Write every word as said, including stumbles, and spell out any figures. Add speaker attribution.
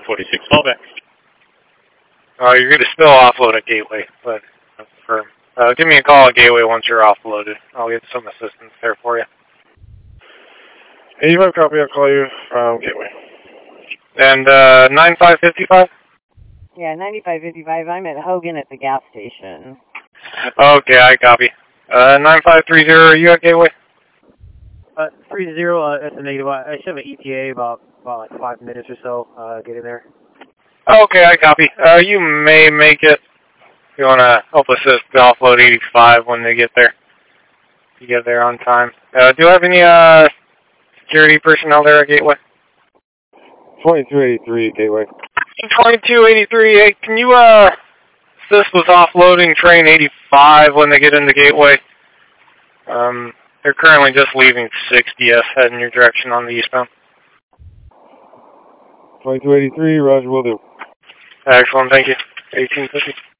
Speaker 1: forty-six, fallback.
Speaker 2: Uh, you're going to still offload at Gateway, but that's firm. Uh, give me a call at Gateway once you're offloaded. I'll get some assistance there for you.
Speaker 3: eighty-five copy, I'll call you from Gateway.
Speaker 2: And, uh, ninety-five fifty-five?
Speaker 4: Yeah, ninety-five fifty-five. I'm at Hogan at the gas station.
Speaker 2: Okay, I copy. Uh, nine five three zero, are you at Gateway?
Speaker 5: Uh, three zero, uh, that's a negative. I should have an E T A about, about like five minutes or so, uh, getting there.
Speaker 2: Okay, I copy. Uh, you may make it. If you want to help assist to offload eighty-five when they get there. If you get there on time. Uh, do you have any, uh, security personnel there at Gateway?
Speaker 3: twenty-two eighty-three, Gateway.
Speaker 2: twenty-two eighty-three, hey, can you, uh, assist with offloading train eighty-five when they get into Gateway? Um, they're currently just leaving sixtieth, heading your direction on the eastbound.
Speaker 3: twenty-two eighty-three, roger, will do.
Speaker 2: Excellent, thank you. eighteen fifty.